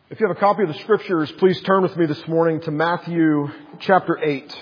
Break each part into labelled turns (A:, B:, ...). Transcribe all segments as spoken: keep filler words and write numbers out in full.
A: If you have a copy of the Scriptures, please turn with me this morning to Matthew chapter eight.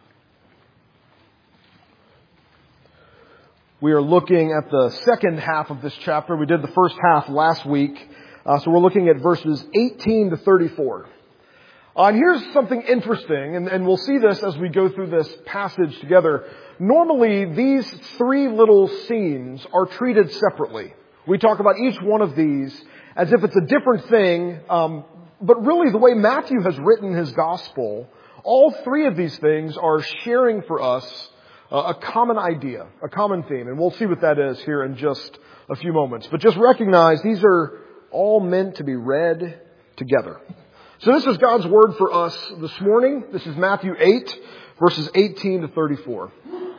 A: We are looking at the second half of this chapter. We did the first half last week, uh, so we're looking at verses eighteen to thirty-four. Uh, and here's something interesting, and, and we'll see this as we go through this passage together. Normally, these three little scenes are treated separately. We talk about each one of these as if it's a different thing, um, but really the way Matthew has written his gospel, all three of these things are sharing for us uh, a common idea, a common theme, and we'll see what that is here in just a few moments. But just recognize these are all meant to be read together. So this is God's word for us this morning. This is Matthew eight, verses eighteen to thirty-four.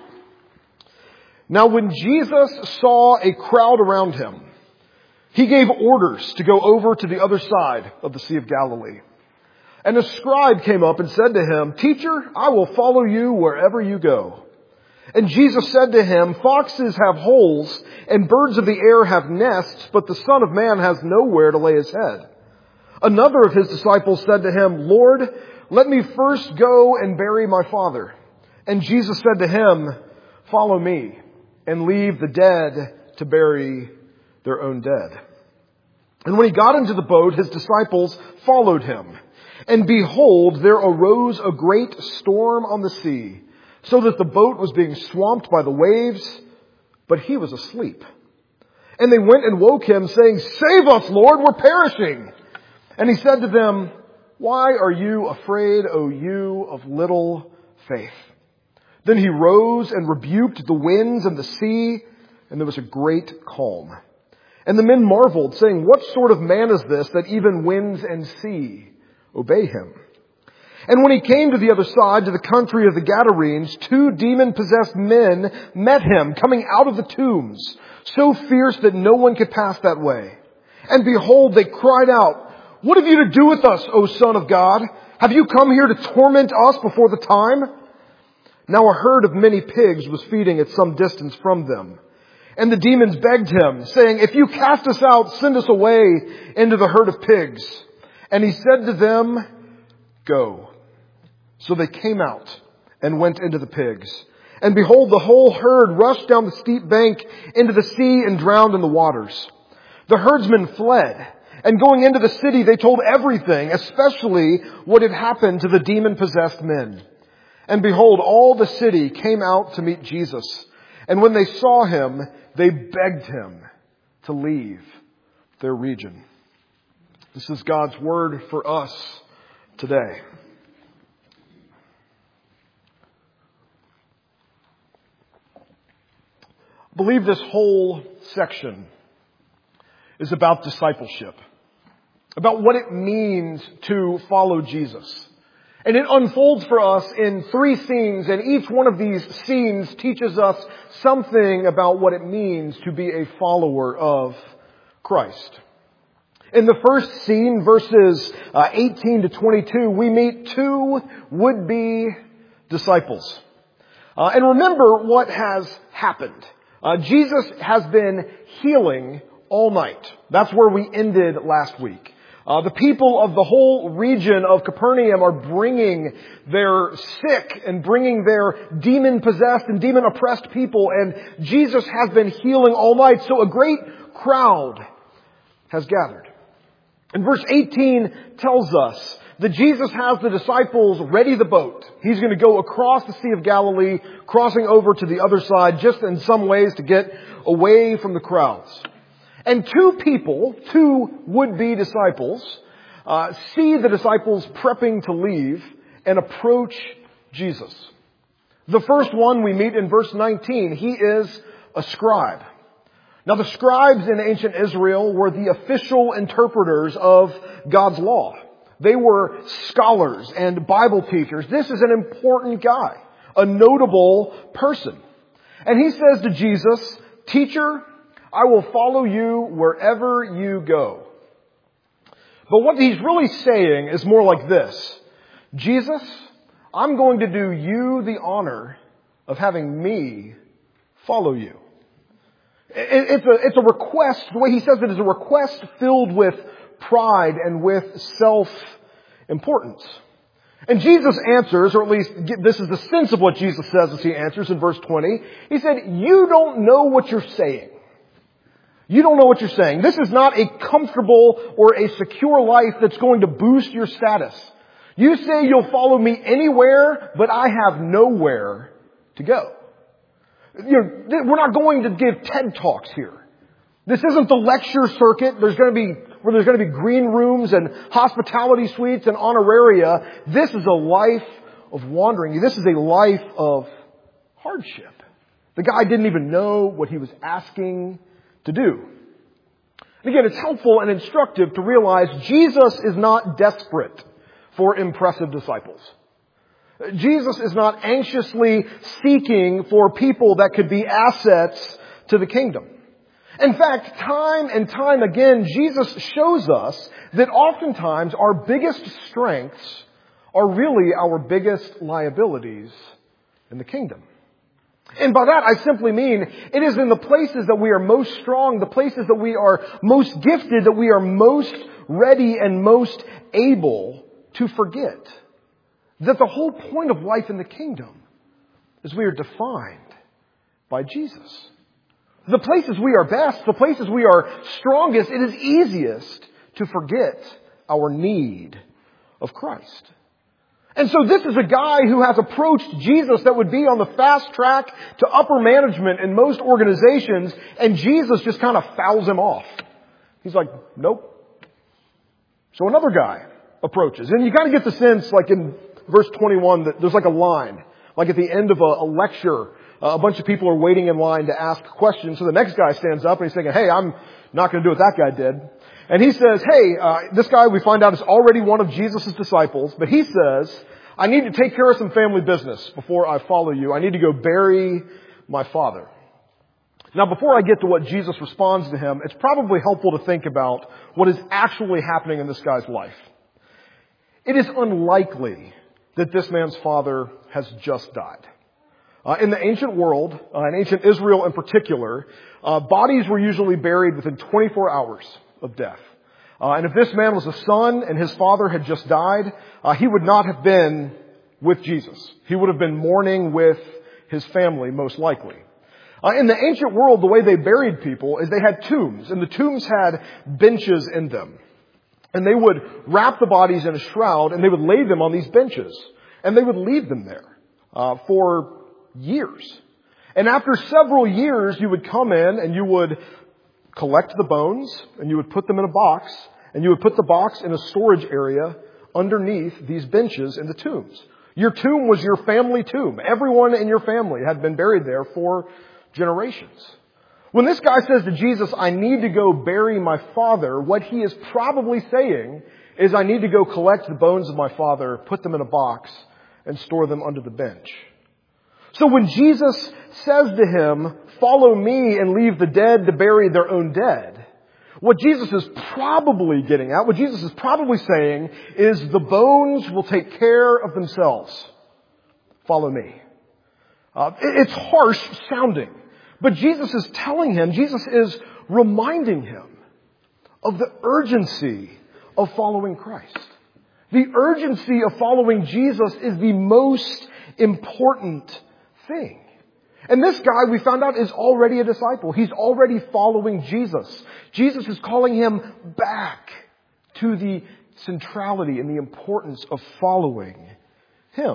A: Now when Jesus saw a crowd around him, he gave orders to go over to the other side of the Sea of Galilee. And a scribe came up and said to him, "Teacher, I will follow you wherever you go." And Jesus said to him, "Foxes have holes and birds of the air have nests, but the Son of Man has nowhere to lay his head." Another of his disciples said to him, "Lord, let me first go and bury my father." And Jesus said to him, "Follow me and leave the dead to bury their own dead." And when he got into the boat, his disciples followed him. And behold, there arose a great storm on the sea, so that the boat was being swamped by the waves, but he was asleep. And they went and woke him, saying, "Save us, Lord, we're perishing." And he said to them, "Why are you afraid, O you of little faith?" Then he rose and rebuked the winds and the sea, and there was a great calm. And the men marveled, saying, "What sort of man is this that even winds and sea obey him?" And when he came to the other side, to the country of the Gadarenes, two demon-possessed men met him, coming out of the tombs, so fierce that no one could pass that way. And behold, they cried out, "What have you to do with us, O Son of God? Have you come here to torment us before the time?" Now a herd of many pigs was feeding at some distance from them. And the demons begged him, saying, "If you cast us out, send us away into the herd of pigs." And he said to them, "Go." So they came out and went into the pigs. And behold, the whole herd rushed down the steep bank into the sea and drowned in the waters. The herdsmen fled, and going into the city, they told everything, especially what had happened to the demon-possessed men. And behold, all the city came out to meet Jesus. And when they saw him, they begged him to leave their region. This is God's word for us today. I believe this whole section is about discipleship, about what it means to follow Jesus. And it unfolds for us in three scenes, and each one of these scenes teaches us something about what it means to be a follower of Christ. In the first scene, verses uh, eighteen to twenty-two, we meet two would-be disciples. Uh, and remember what has happened. Uh, Jesus has been healing all night. That's where we ended last week. Uh, the people of the whole region of Capernaum are bringing their sick and bringing their demon-possessed and demon-oppressed people, and Jesus has been healing all night, so a great crowd has gathered. And verse eighteen tells us that Jesus has the disciples ready the boat. He's going to go across the Sea of Galilee, crossing over to the other side, just in some ways to get away from the crowds. And two people, two would-be disciples, uh, see the disciples prepping to leave and approach Jesus. The first one we meet in verse nineteen. He is a scribe. Now the scribes in ancient Israel were the official interpreters of God's law. They were scholars and Bible teachers. This is an important guy, a notable person. And he says to Jesus, "Teacher, I will follow you wherever you go." But what he's really saying is more like this. Jesus, I'm going to do you the honor of having me follow you. It's a, it's a request, the way he says it is a request filled with pride and with self-importance. And Jesus answers, or at least this is the sense of what Jesus says as he answers in verse twenty. He said, you don't know what you're saying. You don't know what you're saying. This is not a comfortable or a secure life that's going to boost your status. You say you'll follow me anywhere, but I have nowhere to go. You know, we're not going to give TED Talks here. This isn't the lecture circuit. There's going to be, where there's going to be green rooms and hospitality suites and honoraria. This is a life of wandering. This is a life of hardship. The guy didn't even know what he was asking to do. And again, it's helpful and instructive to realize Jesus is not desperate for impressive disciples. Jesus is not anxiously seeking for people that could be assets to the kingdom. In fact, time and time again, Jesus shows us that oftentimes our biggest strengths are really our biggest liabilities in the kingdom. And by that, I simply mean it is in the places that we are most strong, the places that we are most gifted, that we are most ready and most able to forget that the whole point of life in the kingdom is we are defined by Jesus. The places we are best, the places we are strongest, it is easiest to forget our need of Christ. And so this is a guy who has approached Jesus that would be on the fast track to upper management in most organizations, and Jesus just kind of fouls him off. He's like, nope. So another guy approaches. And you kind of get the sense, like in verse twenty-one, that there's like a line. Like at the end of a, a lecture, uh, a bunch of people are waiting in line to ask questions. So the next guy stands up and he's thinking, hey, I'm not going to do what that guy did. And he says, hey, uh, this guy we find out is already one of Jesus' disciples, but he says, I need to take care of some family business before I follow you. I need to go bury my father. Now, before I get to what Jesus responds to him, it's probably helpful to think about what is actually happening in this guy's life. It is unlikely that this man's father has just died. Uh, in the ancient world, uh, in ancient Israel in particular, uh, bodies were usually buried within twenty-four hours of death. Uh, and if this man was a son and his father had just died, uh, he would not have been with Jesus. He would have been mourning with his family, most likely. Uh, in the ancient world, the way they buried people is they had tombs, and the tombs had benches in them. And they would wrap the bodies in a shroud, and they would lay them on these benches. And they would leave them there uh, for years. And after several years, you would come in and you would collect the bones, and you would put them in a box, and you would put the box in a storage area underneath these benches in the tombs. Your tomb was your family tomb. Everyone in your family had been buried there for generations. When this guy says to Jesus, I need to go bury my father, what he is probably saying is, I need to go collect the bones of my father, put them in a box, and store them under the bench. So when Jesus says to him, follow me and leave the dead to bury their own dead, what Jesus is probably getting at, what Jesus is probably saying is, the bones will take care of themselves. Follow me. Uh, it's harsh sounding, but Jesus is telling him, Jesus is reminding him of the urgency of following Christ. The urgency of following Jesus is the most important thing. And this guy, we found out, is already a disciple. He's already following Jesus. Jesus is calling him back to the centrality and the importance of following him.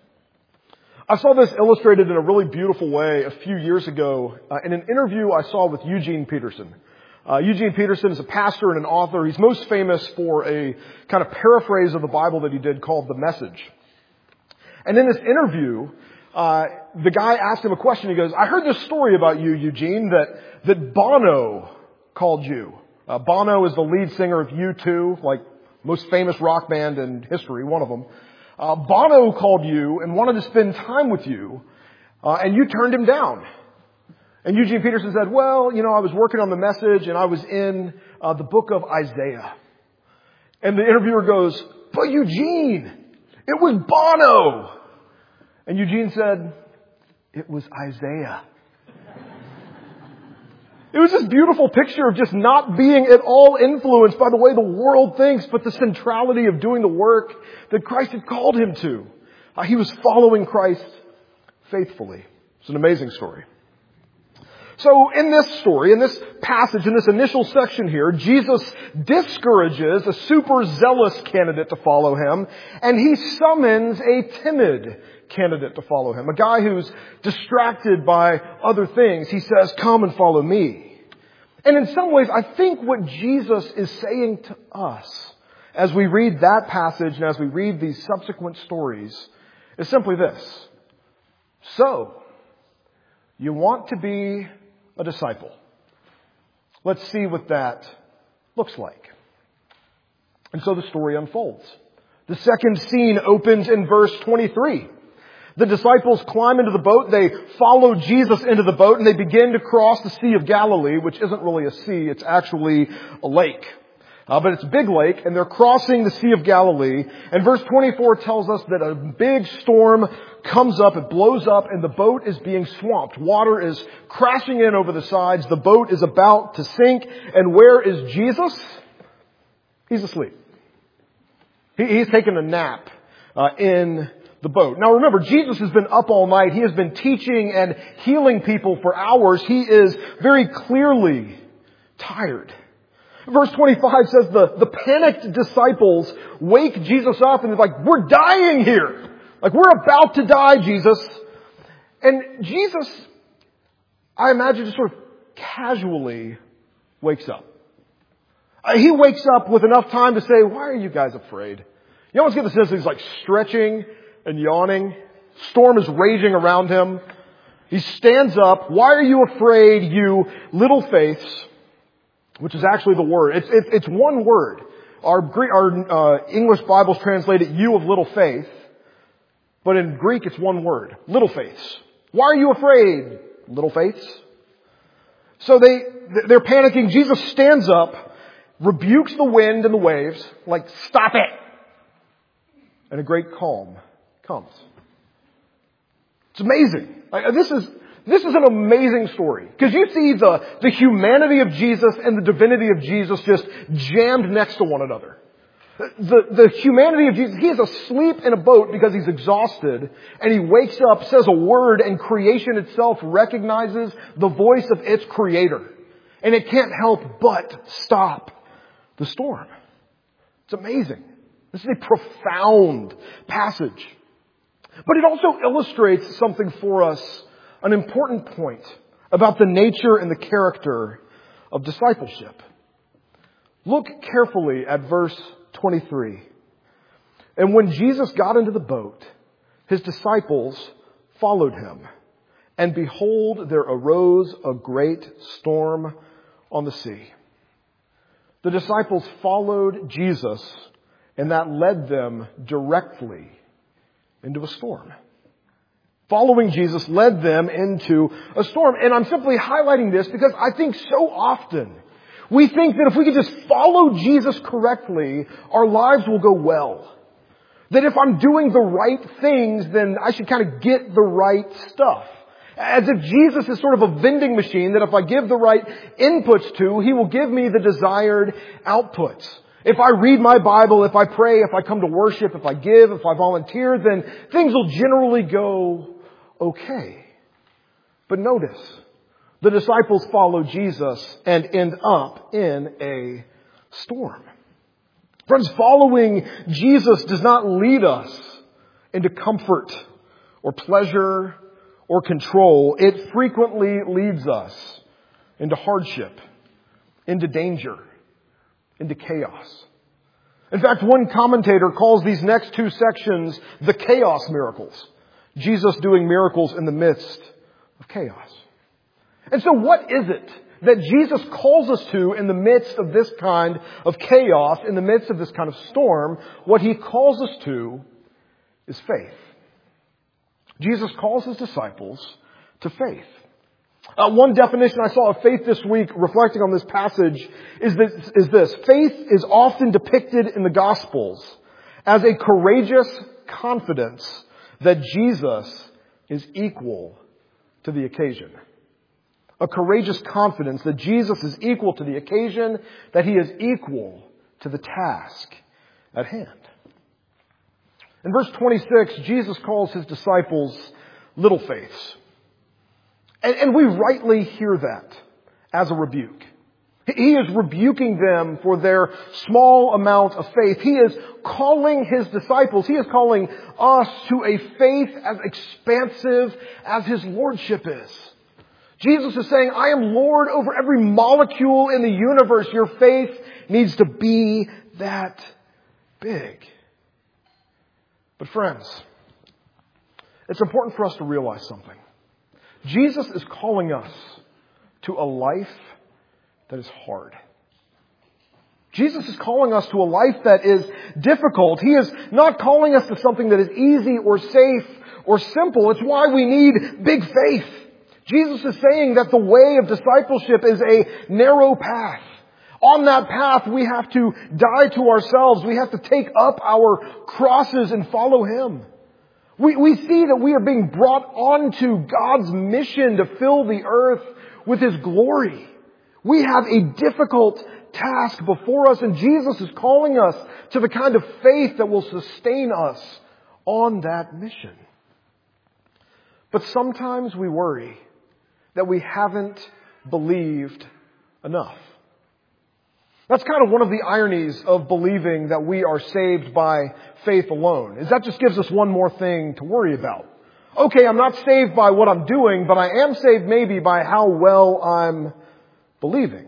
A: I saw this illustrated in a really beautiful way a few years ago uh, in an interview I saw with Eugene Peterson. Uh, Eugene Peterson is a pastor and an author. He's most famous for a kind of paraphrase of the Bible that he did called The Message. And in this interview, uh, the guy asked him a question. He goes, I heard this story about you, Eugene, that, that Bono called you. Uh, Bono is the lead singer of U two, like most famous rock band in history, one of them. Uh, Bono called you and wanted to spend time with you, uh, and you turned him down. And Eugene Peterson said, well, you know, I was working on The Message and I was in uh, the book of Isaiah. And the interviewer goes, but Eugene, it was Bono. And Eugene said, it was Isaiah. It was this beautiful picture of just not being at all influenced by the way the world thinks, but the centrality of doing the work that Christ had called him to. Uh, he was following Christ faithfully. It's an amazing story. So in this story, in this passage, in this initial section here, Jesus discourages a super zealous candidate to follow him, and he summons a timid candidate to follow him, a guy who's distracted by other things. He says, "Come and follow me." And in some ways, I think what Jesus is saying to us as we read that passage and as we read these subsequent stories is simply this. So, you want to be a disciple. Let's see what that looks like. And so the story unfolds. The second scene opens in verse twenty-three. The disciples climb into the boat, they follow Jesus into the boat, and they begin to cross the Sea of Galilee, which isn't really a sea, it's actually a lake. Uh, but it's a big lake, and they're crossing the Sea of Galilee. And verse twenty-four tells us that a big storm comes up, it blows up, and the boat is being swamped. Water is crashing in over the sides. The boat is about to sink. And where is Jesus? He's asleep. He, he's taken a nap uh, in the boat. Now remember, Jesus has been up all night. He has been teaching and healing people for hours. He is very clearly tired. Verse twenty-five says the, the panicked disciples wake Jesus up and they're like, "We're dying here. Like, we're about to die, Jesus." And Jesus, I imagine, just sort of casually wakes up. Uh, he wakes up with enough time to say, "Why are you guys afraid?" You almost get the sense that he's like stretching and yawning. Storm is raging around him. He stands up. "Why are you afraid, you little faiths?" Which is actually the word. It's, it's, it's one word. Our, Greek, our uh, English Bibles translate it, "you of little faith." But in Greek, it's one word. Little faiths. "Why are you afraid, little faiths?" So they, they're panicking. Jesus stands up, rebukes the wind and the waves, like, "Stop it!" And a great calm comes. It's amazing. Like, this is, This is an amazing story, because you see the, the humanity of Jesus and the divinity of Jesus just jammed next to one another. The, the humanity of Jesus, he is asleep in a boat because he's exhausted, and he wakes up, says a word, and creation itself recognizes the voice of its creator. And it can't help but stop the storm. It's amazing. This is a profound passage. But it also illustrates something for us, an important point about the nature and the character of discipleship. Look carefully at verse twenty-three. "And when Jesus got into the boat, his disciples followed him. And behold, there arose a great storm on the sea." The disciples followed Jesus, and that led them directly into a storm. Following Jesus led them into a storm. And I'm simply highlighting this because I think so often we think that if we could just follow Jesus correctly, our lives will go well. That if I'm doing the right things, then I should kind of get the right stuff. As if Jesus is sort of a vending machine that if I give the right inputs to, he will give me the desired outputs. If I read my Bible, if I pray, if I come to worship, if I give, if I volunteer, then things will generally go okay. But notice, the disciples follow Jesus and end up in a storm. Friends, following Jesus does not lead us into comfort or pleasure or control. It frequently leads us into hardship, into danger, into chaos. In fact, one commentator calls these next two sections the chaos miracles. Jesus doing miracles in the midst of chaos. And so what is it that Jesus calls us to in the midst of this kind of chaos, in the midst of this kind of storm? What he calls us to is faith. Jesus calls his disciples to faith. Uh, one definition I saw of faith this week, reflecting on this passage, is this, is this. Faith is often depicted in the Gospels as a courageous confidence that Jesus is equal to the occasion. a courageous confidence that Jesus is equal to the occasion, that He is equal to the task at hand. In verse twenty-six, Jesus calls His disciples little faiths. And, and we rightly hear that as a rebuke. He is rebuking them for their small amount of faith. He is calling His disciples, He is calling us to a faith as expansive as His lordship is. Jesus is saying, I am Lord over every molecule in the universe. Your faith needs to be that big. But friends, it's important for us to realize something. Jesus is calling us to a life that is hard. Jesus is calling us to a life that is difficult. He is not calling us to something that is easy or safe or simple. It's why we need big faith. Jesus is saying that the way of discipleship is a narrow path. On that path, we have to die to ourselves. We have to take up our crosses and follow Him. We, we see that we are being brought onto God's mission to fill the earth with His glory. We have a difficult task before us, and Jesus is calling us to the kind of faith that will sustain us on that mission. But sometimes we worry that we haven't believed enough. That's kind of one of the ironies of believing that we are saved by faith alone, is that just gives us one more thing to worry about. Okay, I'm not saved by what I'm doing, but I am saved maybe by how well I'm believing.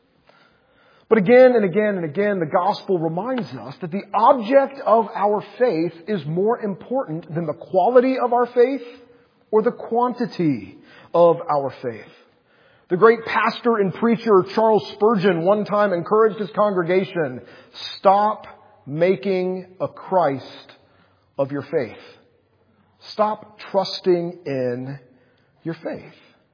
A: But again and again and again, the gospel reminds us that the object of our faith is more important than the quality of our faith or the quantity of our faith. The great pastor and preacher Charles Spurgeon one time encouraged his congregation, stop making a Christ of your faith. Stop trusting in your faith.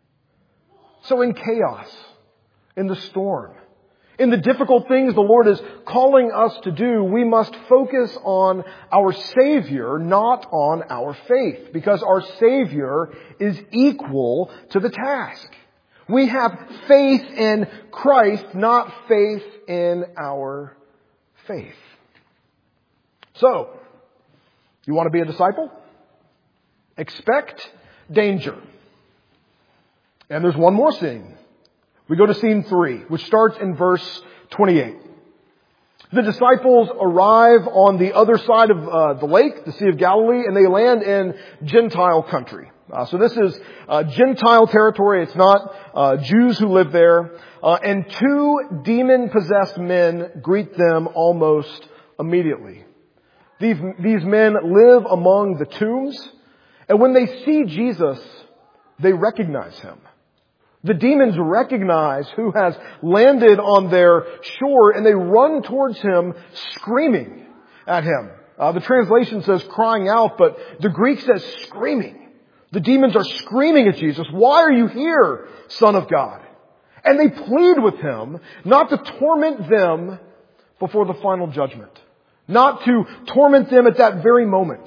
A: So in chaos, in the storm, in the difficult things the Lord is calling us to do, we must focus on our Savior, not on our faith, because our Savior is equal to the task. We have faith in Christ, not faith in our faith. So, you want to be a disciple? Expect danger. And there's one more scene. We go to scene three, which starts in verse twenty-eight. The disciples arrive on the other side of uh, the lake, the Sea of Galilee, and they land in Gentile country. Uh, so this is uh, Gentile territory. It's not uh, Jews who live there. Uh, and two demon-possessed men greet them almost immediately. These, these men live among the tombs, and when they see Jesus, they recognize Him. The demons recognize who has landed on their shore, and they run towards Him, screaming at Him. Uh, the translation says crying out, but the Greek says screaming. The demons are screaming at Jesus, why are you here, Son of God? And they plead with Him not to torment them before the final judgment. Not to torment them at that very moment.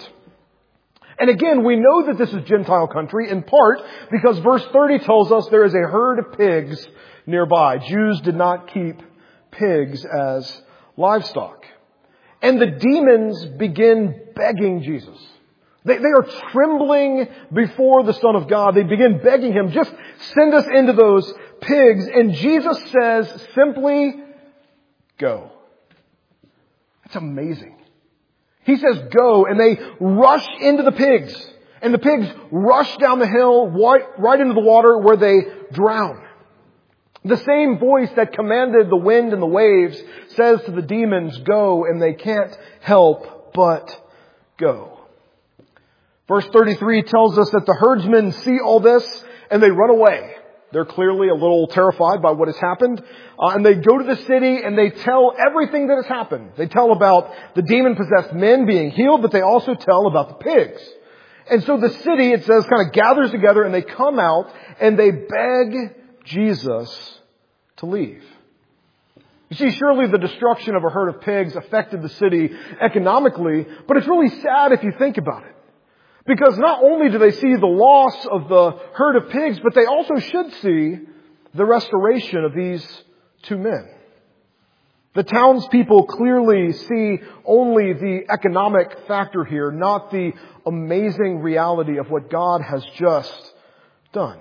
A: And again, we know that this is Gentile country in part because verse thirty tells us there is a herd of pigs nearby. Jews did not keep pigs as livestock. And the demons begin begging Jesus. They, they are trembling before the Son of God. They begin begging Him, just send us into those pigs. And Jesus says simply, go. That's amazing. He says go, and they rush into the pigs. And the pigs rush down the hill right, right into the water where they drown. The same voice that commanded the wind and the waves says to the demons, go, and they can't help but go. Verse thirty-three tells us that the herdsmen see all this and they run away. They're clearly a little terrified by what has happened. Uh, and they go to the city and they tell everything that has happened. They tell about the demon-possessed men being healed, but they also tell about the pigs. And so the city, it says, kind of gathers together and they come out and they beg Jesus to leave. You see, surely the destruction of a herd of pigs affected the city economically, but it's really sad if you think about it. Because not only do they see the loss of the herd of pigs, but they also should see the restoration of these two men. The townspeople clearly see only the economic factor here, not the amazing reality of what God has just done.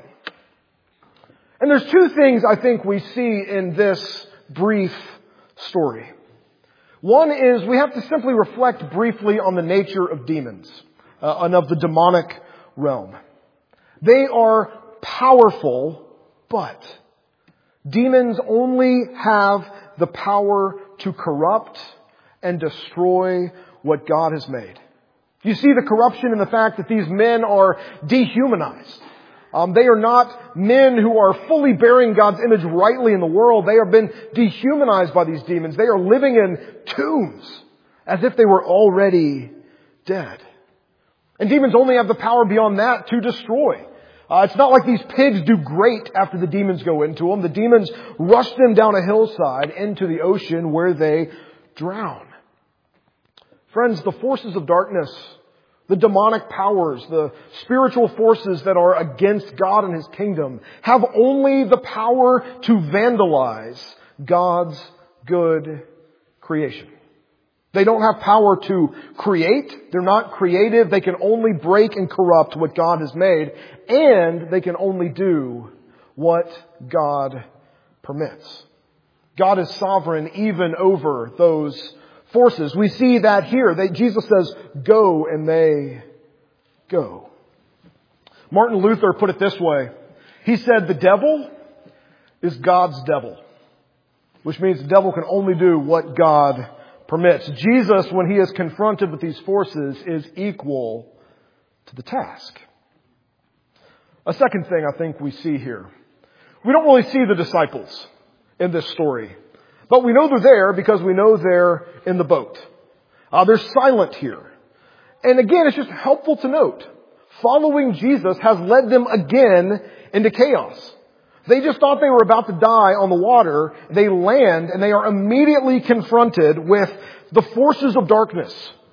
A: And there's two things I think we see in this brief story. One is we have to simply reflect briefly on the nature of demons uh, and of the demonic realm. They are powerful, but demons only have the power to corrupt and destroy what God has made. You see the corruption in the fact that these men are dehumanized. Um, they are not men who are fully bearing God's image rightly in the world. They have been dehumanized by these demons. They are living in tombs as if they were already dead. And demons only have the power beyond that to destroy. Uh, it's not like these pigs do great after the demons go into them. The demons rush them down a hillside into the ocean where they drown. Friends, the forces of darkness, the demonic powers, the spiritual forces that are against God and His kingdom have only the power to vandalize God's good creation. They don't have power to create. They're not creative. They can only break and corrupt what God has made. And they can only do what God permits. God is sovereign even over those forces. We see that here. They, Jesus says, go, and they go. Martin Luther put it this way. He said, the devil is God's devil. Which means the devil can only do what God permits. Jesus, when He is confronted with these forces, is equal to the task. A second thing I think we see here. We don't really see the disciples in this story. But we know they're there because we know they're in the boat. Uh, they're silent here. And again, it's just helpful to note, following Jesus has led them again into chaos. They just thought they were about to die on the water. They land and they are immediately confronted with the forces of darkness.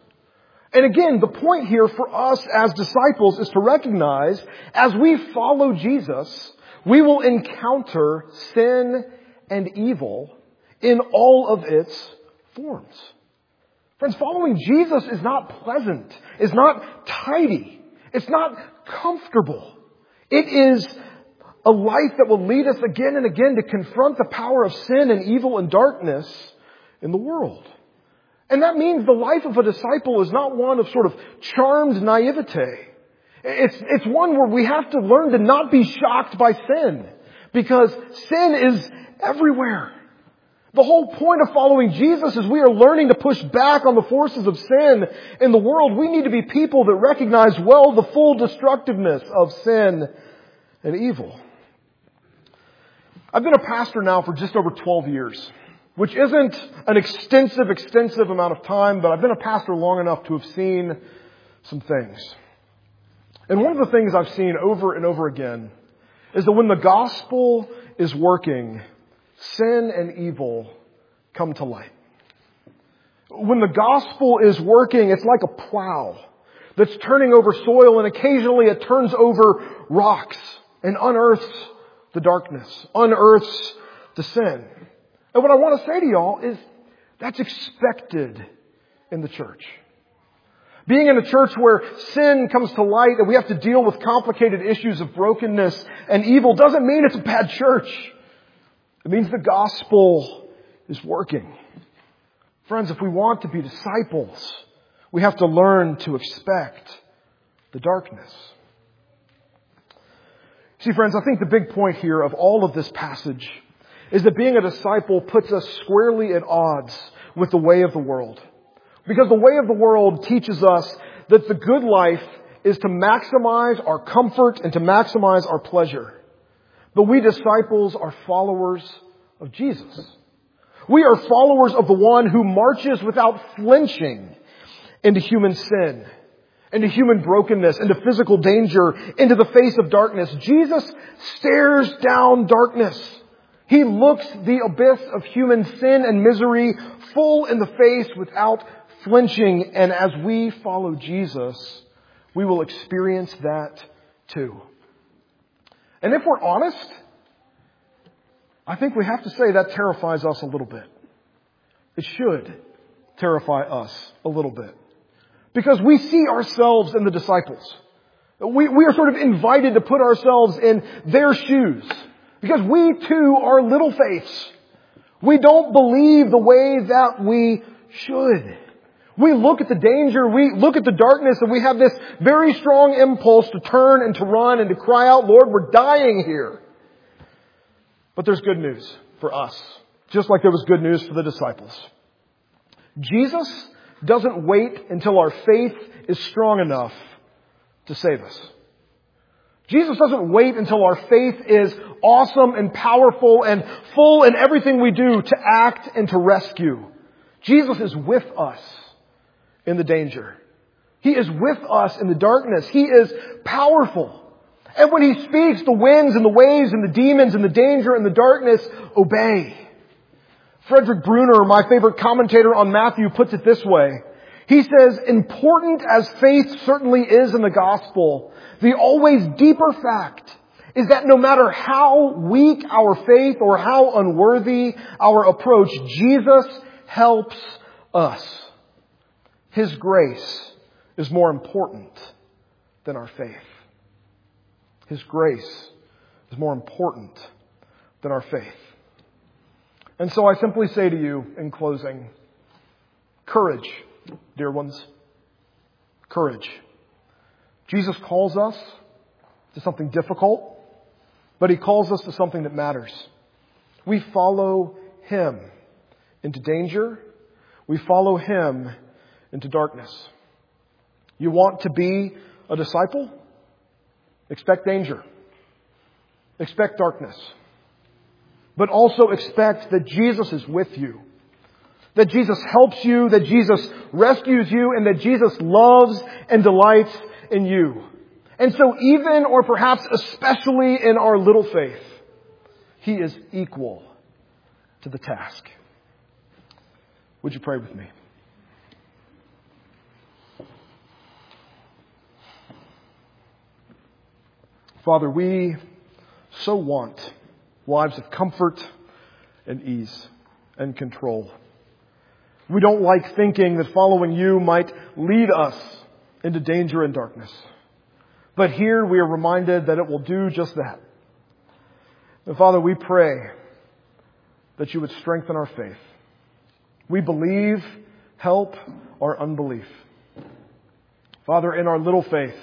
A: And again, the point here for us as disciples is to recognize as we follow Jesus, we will encounter sin and evil in all of its forms. Friends, following Jesus is not pleasant. It's not tidy. It's not comfortable. It is a life that will lead us again and again to confront the power of sin and evil and darkness in the world. And that means the life of a disciple is not one of sort of charmed naivete. It's, it's one where we have to learn to not be shocked by sin, because sin is everywhere. The whole point of following Jesus is we are learning to push back on the forces of sin in the world. We need to be people that recognize well the full destructiveness of sin and evil. I've been a pastor now for just over twelve years, which isn't an extensive, extensive amount of time, but I've been a pastor long enough to have seen some things. And one of the things I've seen over and over again is that when the gospel is working, sin and evil come to light. When the gospel is working, it's like a plow that's turning over soil, and occasionally it turns over rocks and unearths the darkness, unearths the sin. And what I want to say to y'all is that's expected in the church. Being in a church where sin comes to light and we have to deal with complicated issues of brokenness and evil doesn't mean it's a bad church. It means the gospel is working. Friends, if we want to be disciples, we have to learn to expect the darkness. See, friends, I think the big point here of all of this passage is that being a disciple puts us squarely at odds with the way of the world. Because the way of the world teaches us that the good life is to maximize our comfort and to maximize our pleasure. But we disciples are followers of Jesus. We are followers of the one who marches without flinching into human sin, into human brokenness, into physical danger, into the face of darkness. Jesus stares down darkness. He looks the abyss of human sin and misery full in the face without flinching. And as we follow Jesus, we will experience that too. And if we're honest, I think we have to say that terrifies us a little bit. It should terrify us a little bit. Because we see ourselves in the disciples. We, we are sort of invited to put ourselves in their shoes. Because we too are little faiths. We don't believe the way that we should. We look at the danger, we look at the darkness, and we have this very strong impulse to turn and to run and to cry out, Lord, we're dying here. But there's good news for us, just like there was good news for the disciples. Jesus doesn't wait until our faith is strong enough to save us. Jesus doesn't wait until our faith is awesome and powerful and full in everything we do to act and to rescue. Jesus is with us in the danger. He is with us in the darkness. He is powerful. And when He speaks, the winds and the waves and the demons and the danger and the darkness obey. Frederick Bruner, my favorite commentator on Matthew, puts it this way. He says, important as faith certainly is in the gospel, the always deeper fact is that no matter how weak our faith or how unworthy our approach, Jesus helps us. His grace is more important than our faith. His grace is more important than our faith. And so I simply say to you in closing, courage, dear ones. Courage. Jesus calls us to something difficult, but He calls us to something that matters. We follow Him into danger. We follow Him into darkness. You want to be a disciple? Expect danger. Expect darkness. But also expect that Jesus is with you. That Jesus helps you, that Jesus rescues you, and that Jesus loves and delights in you. And so even, or perhaps especially in our little faith, He is equal to the task. Would you pray with me? Father, we so want lives of comfort and ease and control. We don't like thinking that following You might lead us into danger and darkness. But here we are reminded that it will do just that. And Father, we pray that You would strengthen our faith. We believe, help our unbelief. Father, in our little faith,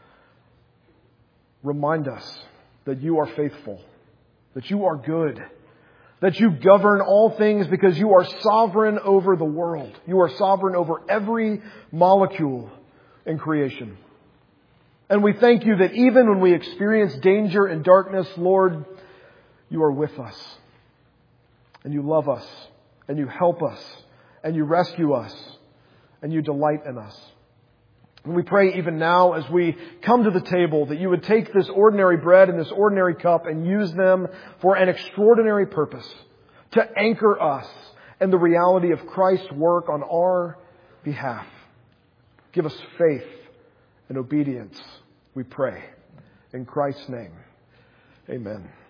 A: remind us that You are faithful, that You are good, that You govern all things because You are sovereign over the world. You are sovereign over every molecule in creation. And we thank You that even when we experience danger and darkness, Lord, You are with us. And You love us. And You help us. And You rescue us. And You delight in us. And we pray even now as we come to the table that You would take this ordinary bread and this ordinary cup and use them for an extraordinary purpose, to anchor us in the reality of Christ's work on our behalf. Give us faith and obedience, we pray. In Christ's name, amen.